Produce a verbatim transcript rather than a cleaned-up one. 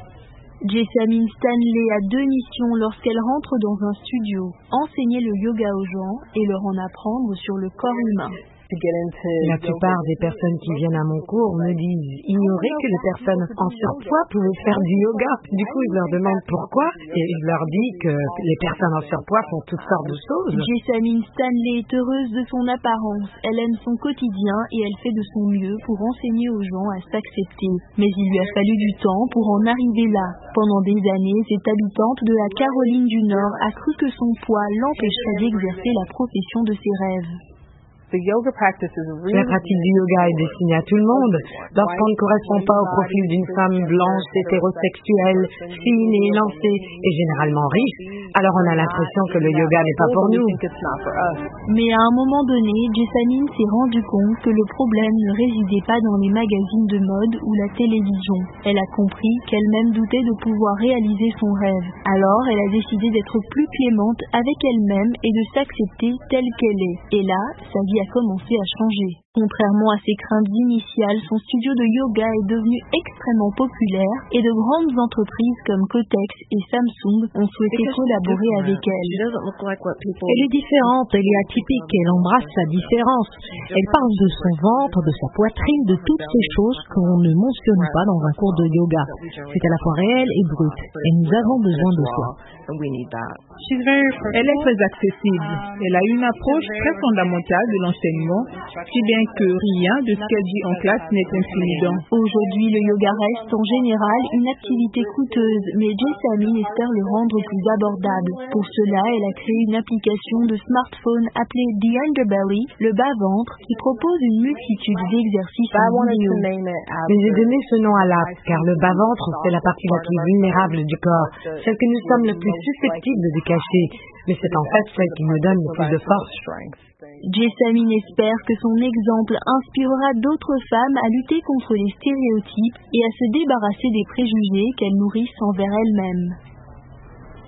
Jessamine Stanley a deux missions lorsqu'elle rentre dans un studio, enseigner le yoga aux gens et leur en apprendre sur le corps humain. La plupart des personnes qui viennent à mon cours me disent ignorer que les personnes en surpoids pouvaient faire du yoga. Du coup, je leur demande pourquoi et je leur dis que les personnes en surpoids font toutes sortes de choses. Jessamine Stanley est heureuse de son apparence. Elle aime son quotidien et elle fait de son mieux pour enseigner aux gens à s'accepter. Mais il lui a fallu du temps pour en arriver là. Pendant des années, cette habitante de la Caroline du Nord a cru que son poids l'empêcherait d'exercer la profession de ses rêves. La pratique du yoga est destinée à tout le monde. Lorsqu'on ne correspond pas au profil d'une femme blanche, hétérosexuelle, fine et élancée, et généralement riche, alors on a l'impression que le yoga n'est pas pour nous. Mais à un moment donné, Jessamine s'est rendu compte que le problème ne résidait pas dans les magazines de mode ou la télévision. Elle a compris qu'elle-même doutait de pouvoir réaliser son rêve. Alors, elle a décidé d'être plus clémente avec elle-même et de s'accepter telle qu'elle est. Et là, sa vie a commencé à changer. Contrairement à ses craintes initiales, son studio de yoga est devenu extrêmement populaire et de grandes entreprises comme Kotex et Samsung ont souhaité collaborer avec elle. Elle est différente, elle est atypique, elle embrasse sa différence. Elle parle de son ventre, de sa poitrine, de toutes ces choses qu'on ne mentionne pas dans un cours de yoga. C'est à la fois réel et brut, et nous avons besoin de ça. Elle est très accessible. Elle a une approche très fondamentale de l'enseignement, si bien que rien de ce qu'elle dit en classe n'est intimidant. Aujourd'hui, le yoga reste en général une activité coûteuse, mais Jessamine espère le rendre plus abordable. Pour cela, elle a créé une application de smartphone appelée The Underbelly, le bas-ventre, qui propose une multitude d'exercices en vidéo. Mais j'ai donné ce nom à l'app, car le bas-ventre, c'est la partie la plus vulnérable du corps, celle que nous sommes le plus susceptibles de cacher, mais c'est en fait celle qui nous donne le plus de force. Jessamine espère que son exemple inspirera d'autres femmes à lutter contre les stéréotypes et à se débarrasser des préjugés qu'elles nourrissent envers elles-mêmes.